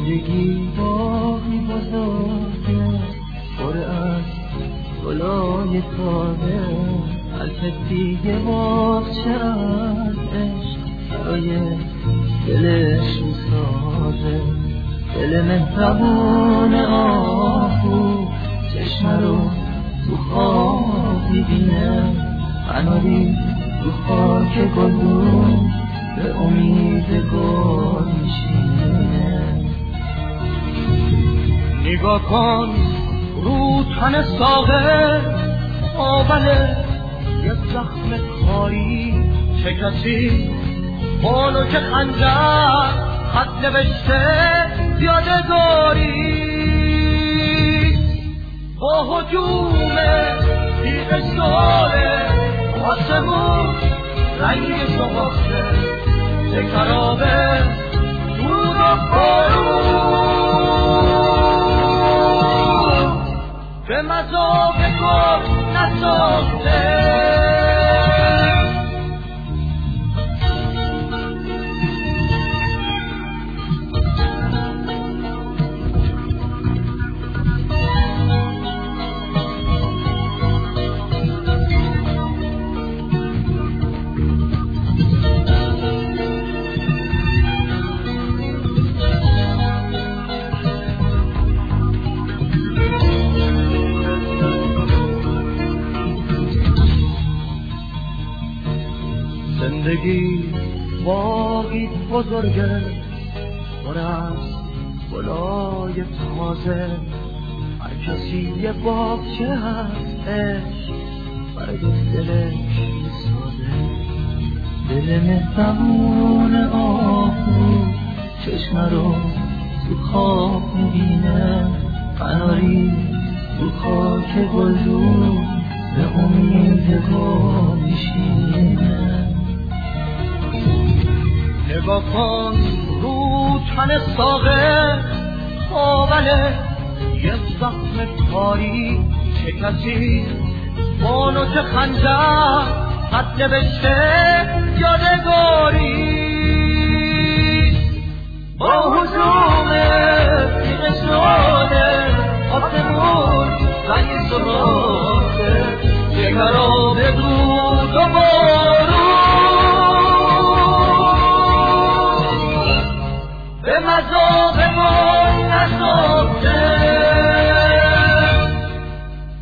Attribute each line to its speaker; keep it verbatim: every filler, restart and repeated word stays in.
Speaker 1: زندگی باقی بزرگه پر از گلای تازه، هر کسی یه باغچه از عشق برای دلش میسازه. دل مهربون آهو چشم رو تو خواب میبینه، قناری تو خاک گلدون به امید گل میشینه.
Speaker 2: نگاه کن رو تن ساقه آبله یه زخم کاری، چه کسی بانو که خنجر خط نوشته یادگاری. با هجوم تیغ شعله آسمون رنگ شباخته، شکرابه دود و بارون به مذاق گل نساخته.
Speaker 1: زندگی باقی بزرگه پر از گلای تازه، هر کسی یه باغچه هست عشق برای دلش میسازه. دل مهربون آهو چشم رو تو خواب میبینه، قناری تو خاک گلدون به امید گل میشینه.
Speaker 2: نگاه کن رو تن ساقه آبله یه زخم کاری، چه کسی بانو که خنجر خط نوشته یادگاری. با هجوم